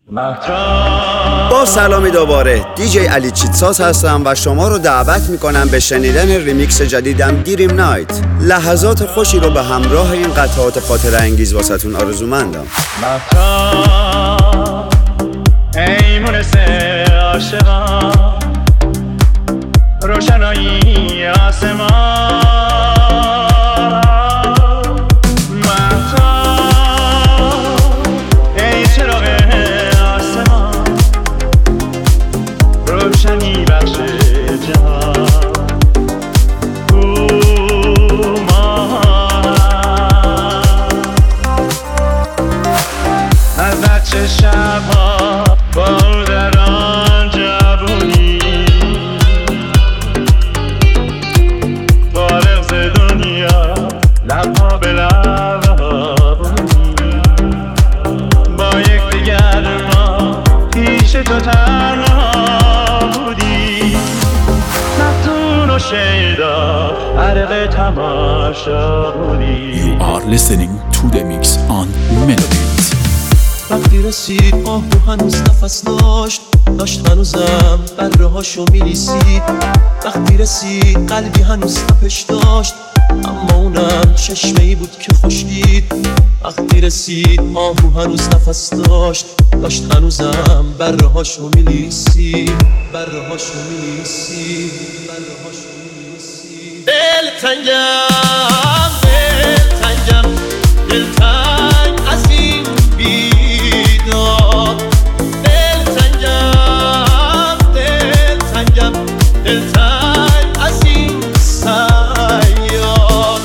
با سلامی دوباره دیجی علی چیتساز هستم و شما رو دعوت میکنم به شنیدن ریمیکس جدیدم دیریم نایت. لحظات خوشی رو به همراه این قطعات خاطره انگیز واسهتون آرزومندم. ای مونس عاشقان روشنایی آسمان روشنی بخش جهان از بچه شبها با در آن جوونی فارغ ز دنیا لبها به لبانی با یکدیگر ما پیش تو تنها You are listening to the mix on Melobit. وقتی رسید آهو هنوز نفس داشت هنوزم برهاشو میلیسید. وقتی رسید قلبی هنوز تپش داشت اما اونم چشمه‌ای بود که خوش دید. وقتی رسید آهو هنوز نفس داشت هنوزم برهاشو میلیسید. دلتنگ از این بیداد. دلتنگم از این سیاد.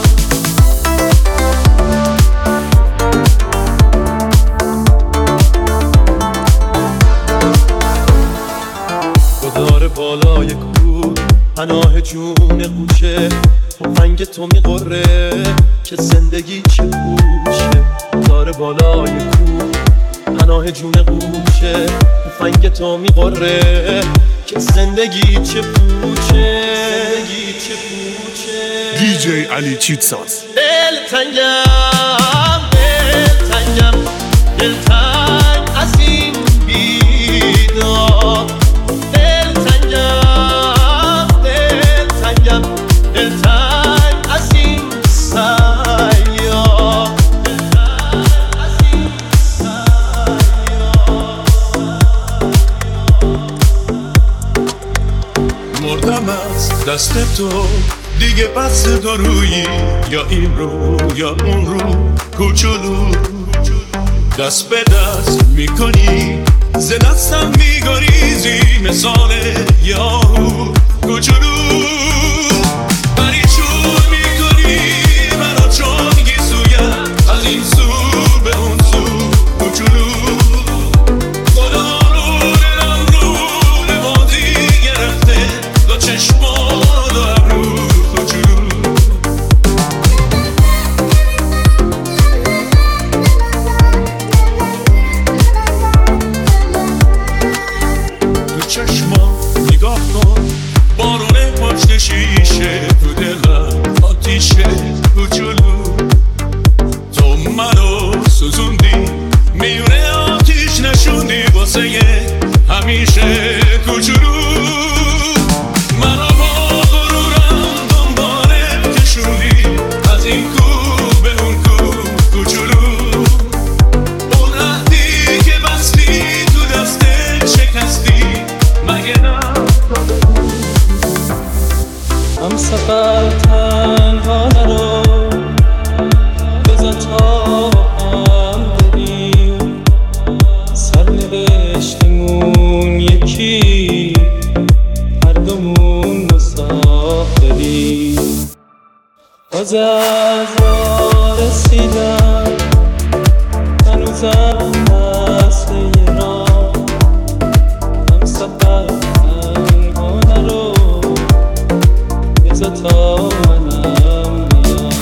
گذار بالای کوه پناه جون قوچه تفنگ تو میقره که زندگی چه پوچه. داره بالای کوه پناه جون قوچه تفنگ تو میقره که زندگی چه پوچه. دیجی علی چیتساز. دلتنگم از این بیداد. دلتنگم از این سیاد. مردم از دست تو دیگه بس دارویی یا این رو یا اون رو کوچولو دست به دست میکنی ز دستم میگریزی مثال یاهو کوچولو پریشون میکنی منو چون گیسویم از این سو به اون سو کوچولو خدا رو دلم رو بازی گرفته دو چشما دو ابرو کوچولو. تو چشما نگاه کن بارونه پشت شیشه تو دلم آتیشه کوچولو. تو منو سوزوندی میونه آتیش نشوندی واسه همیشه کوچولو. منو با غرورم دنباله کشوندی از این کو به اون کو کوچولو. اون عهدی که بستی تو دستت شکستی مگه نه؟ هم سفر تنها نرو بذار تا هم بریم. سرنوشتمون یکی هر دومون مسافریم. باز از راه رسیدم هنوزم مثل یه راه. هم سفر تنها نرو بذار تا منم بیام.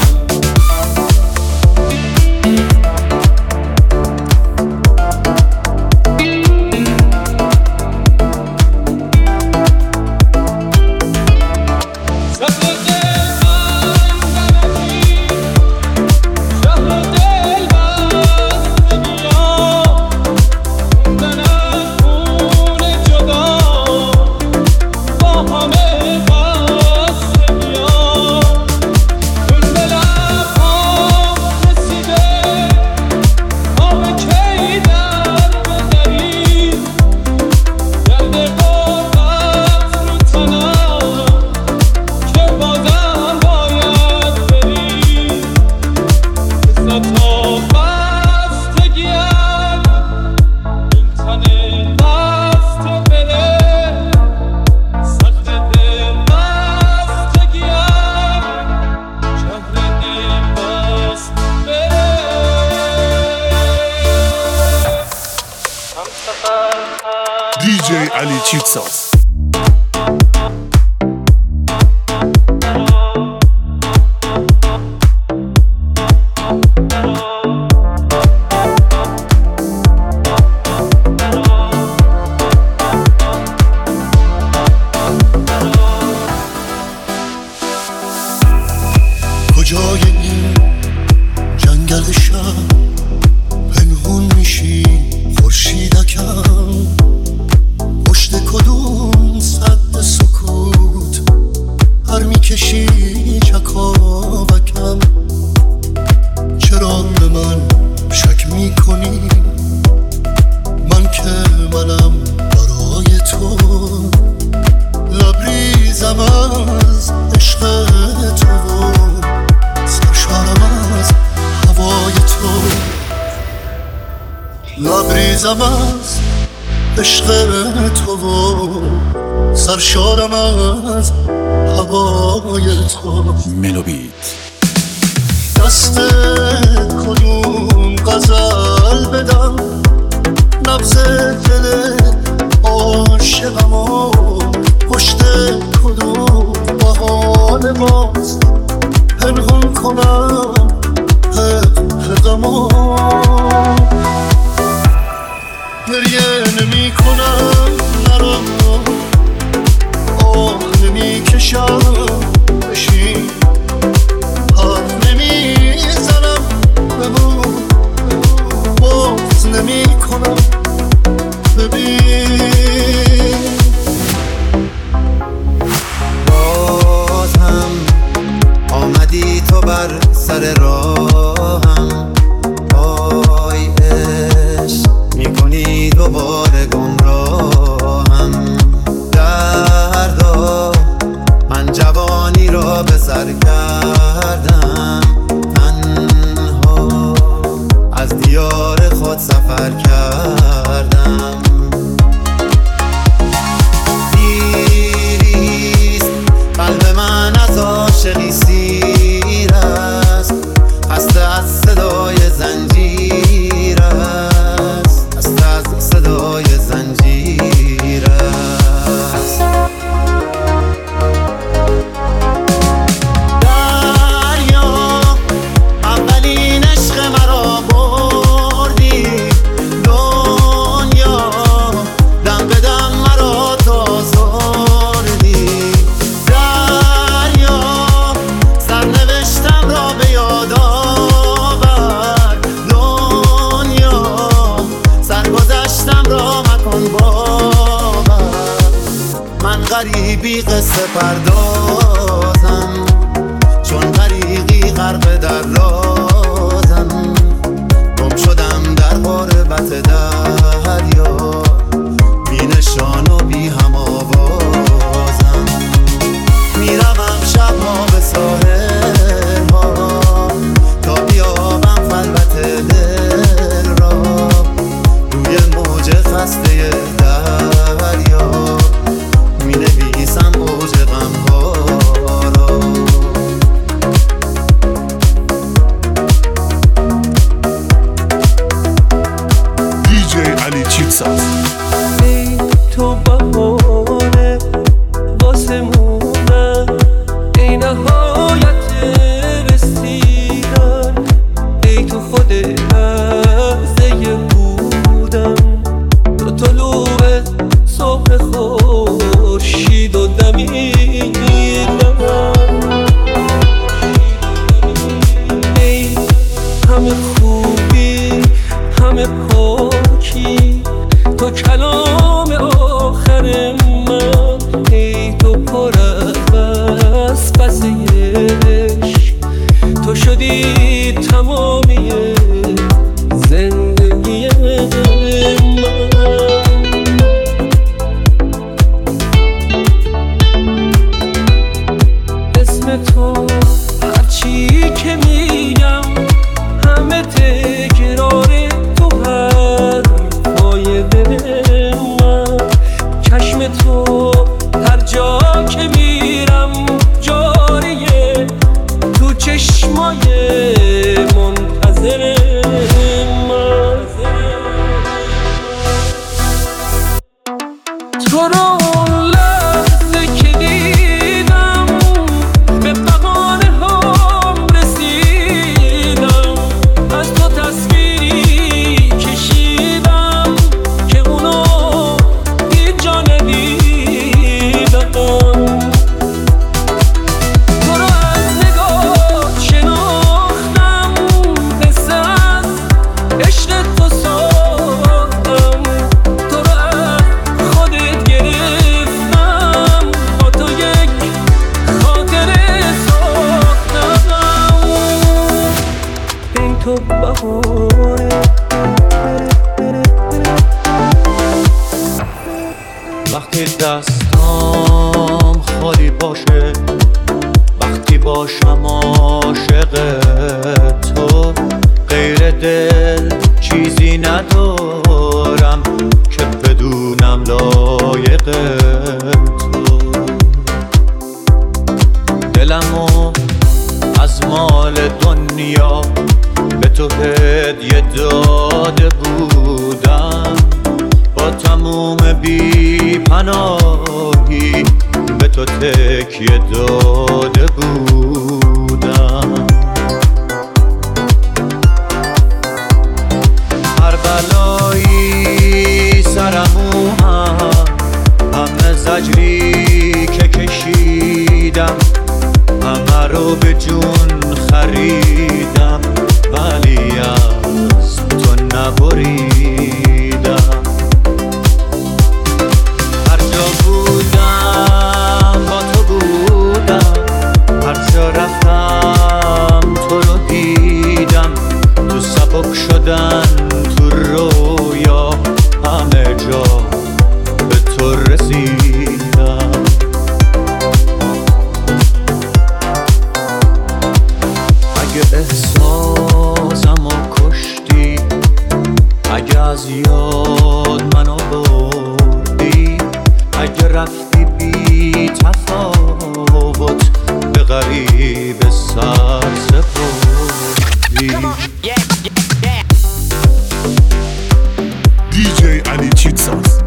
DJ علی چیتساز. کجای این جنگل شب پنهون میشی خورشیدکم، پشت کدوم سد سکوت هر میکشی چکاوکم، چرا به من شک میکنی؟ من که منم برای تو، لبریزم از عشق تو، سرشارم از هوای تو، لبریزم از عشق تو، سرشارم از هوای تو. ملوبیت دست کدوم غزل بدم، نبض دل عاشقمو، پشت کدوم بهانه باز پنهون کنم حقمو. گریه نمی کنم نرو، آه نمی کشم بشین، حرف نمی زنم بگو، باز نمی کنم ببین. باز هم آمدی تو بر سر راهم، آی عشق میکنی دوباره گمراهم. دردا من جوانی را به سر کردم، تنها از دیار خود سفر کردم. دیریست قلب من از عاشقی سیر است، خسته از صدای زنجیر است، خسته از صدای زنجیر است. دریا اولین عشق مرا بردی، دنیا دم به دم مرا تازردی. دریا سرنوشتم را به یاد آور، دنیا سرگذشتم را مکن باور. من غریبی قصه پردازم، چون غریقی غرق در رازم. گم شدم در غربت دریا، بی نشان و بی هم آوازم. میروم شبها به ساحل‌ها تا بیابم خلوت دل را، روی موج خسته دریا مینویسم اوج غم‌ها را. DJ علی چیتساز. ای تو بهانه واسه موندن، ای نهایت رسیدن، ای تو خود لحظه بودن، تو طلوع صبح خورشید و دمیدن. ای همه خوبی همه پاکی، تو کلام آخر من، ای تو پر از پس عشق، تو شدی تمامی زندگی من. اسم تو هرچی که میگم همه تکرار تو، حرفای دل من. چشم تو هر جا که میرم جاریه، تو چشمای تو رو لحظه که دیدم به بقانه هم رسیدم، از تو تصویری کشیدم که اونو هیچ جا ندیدم. تو رو از نگاه شناختم، قصه از عشق تو ساختم، تو رو از خودت گرفتم، با تو یک خاطره ساختم. ای تو بهاره وقتی دستام خالی باشه، وقتی باشم عاشق تو، غیر دل چیزی ندارم که بدونم لایق تو. دلمو از مال دنیا به تو هدیه داده بودم، با تموم بی پناهی به تو تکیه داده بودم. هر بلایی سرمو همه زجری که کشیدم، همه رو به جون خریدم، ولی از تو نبریدم. هر جا بودم با تو بودم، هر جا رفتم تو رو دیدم، تو سبک شدن تو رویا همه جا به تو رسیدم. اگه احساسمو کشتی، اگه از یاد منو بردی، اگه رفتی بی تفاوت به غریب سر سپردی. دیجی علی چیتساز.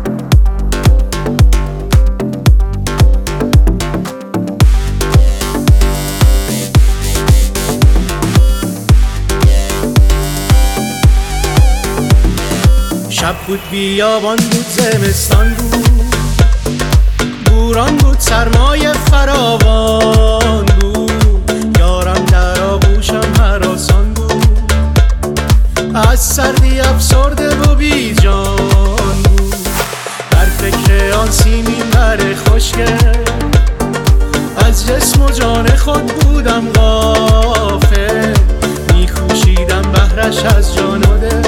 شب بود بیابان بود زمستان بود، بوران بود سرمایه فراوان بود، یارم در آغوشم هراسان بود، از سردی افسرده و بی جان بود، در فکر آن سیمین بر خوشگل، از جسم و جان خود بودم غافل، میکوشیدم بهرش از جان و دل،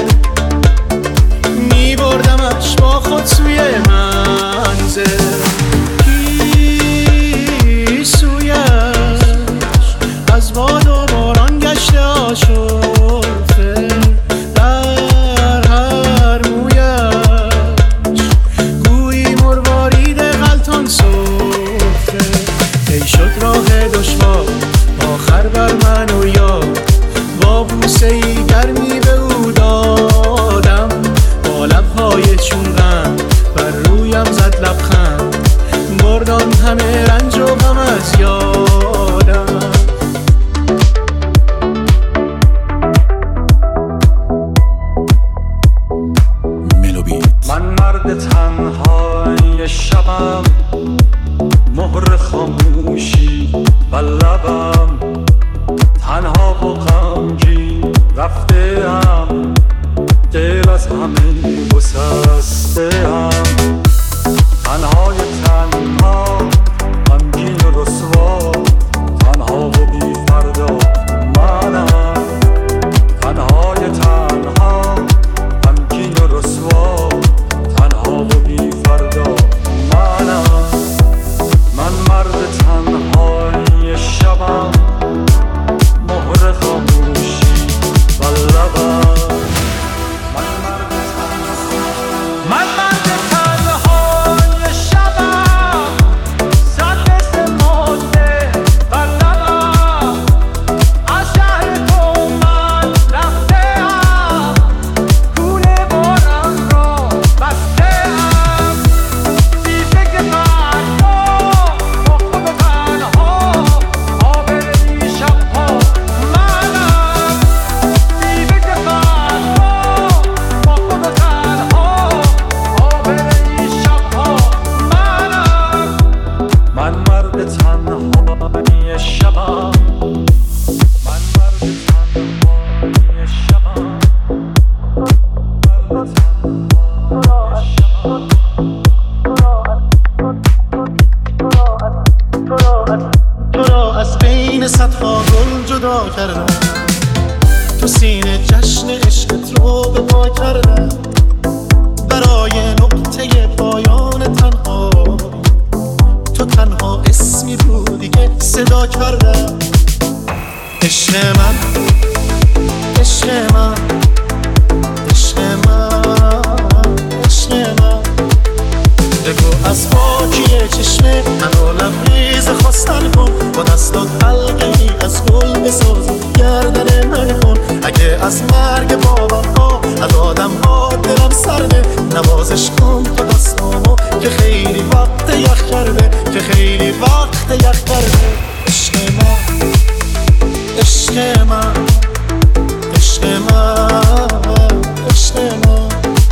میبردمش با خود سوی منزل. پیش سویش از باد و باران گشته آشفته، در هر مویش گویی مروارید غلطان صفته. ای شد راه دشوار آخر بر من و یاد، با بوسه ای گرمی به او دادم، با لبهای چون غم بر رویم زد لبخند، بردان همه رنج و غم از یادم. من مرد تنهای شبم، مهر خاموشی و لبم، تنها و غمگین رفته‌ام، دل از همه گسسته‌ام، تنهای تنها، غمگین و رسوا، تنها و بی فردا منم، تنهای تنها، غمگین و رسوا، تنها و بی فردا منم. کن تو دستامو که خیلی وقت یخ کرده، که خیلی وقت یخ کرده. عشق من، عشق من، عشق من، عشق من،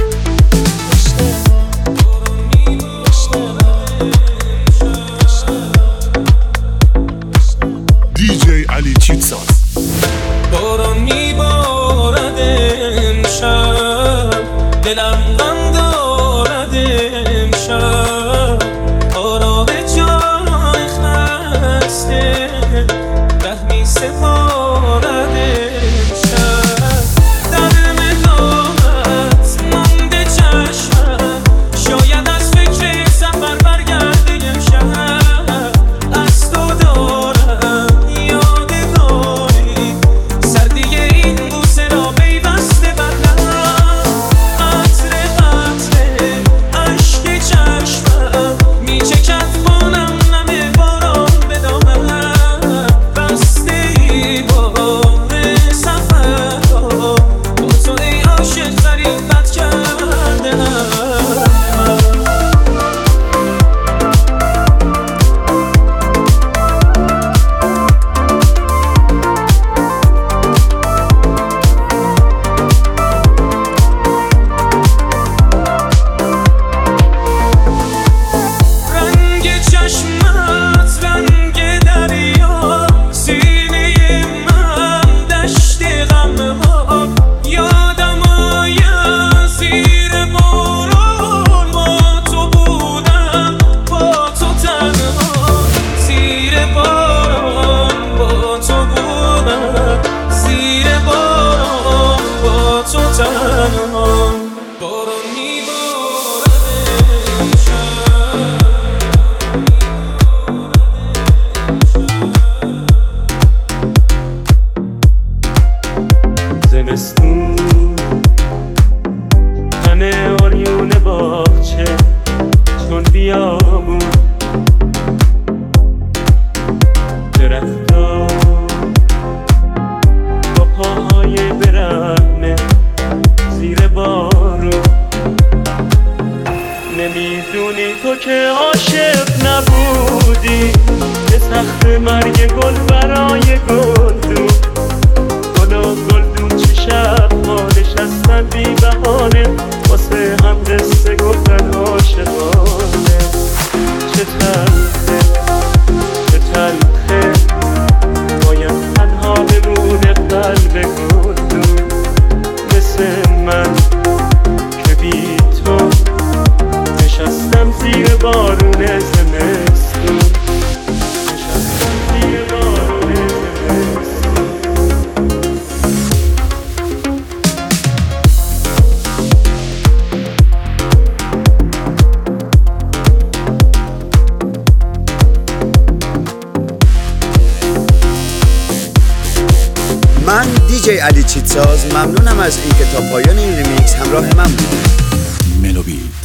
DJ علی چیتساز. باران میبارد امشب، دلم غم دارد امشب، آرام جای خسته ره می سپارد امشب. در ملامت مانده چشمم، شاید از فکر سفر برگرده امشب. از تو دارم یادگاری، سردی این بوسه را پیوسته بر لب. قطره قطره اشک چشمم میچکد خونم نم باران به دامن. بسته ای بار سفر را با تو ای عاشق غریبت کرده‌ام. رنگ چشمت رنگ دریا، سینه من دشت غم‌ها. یادم آید زیر باران با تو بودم، با تو تنها. زیر باران با تو بودم، زیر باران با تو تنها. باران میبارد امشب. زمستون همه آریون باغچه چون بیابون، درختا با پاهای برهنه زیر بارون. نمیدونی تو که عاشق نبودی، به تخت مرگ گل برای گلدون. گل و گلدون چه شب ها نشستن بی بهانه، واسه هم قصه گفتن عاشقانه. چه تلخه، چه تلخه، باید تنها بمونه قلب گلدون. مثل من که بی تو نشستم زیر بارون زمستون، نشستم زیر بارون زمستون. من دیجی علی چیتساز ممنونم از اینکه تا پایان این ریمیکس همراه من بودید. ملوبیت.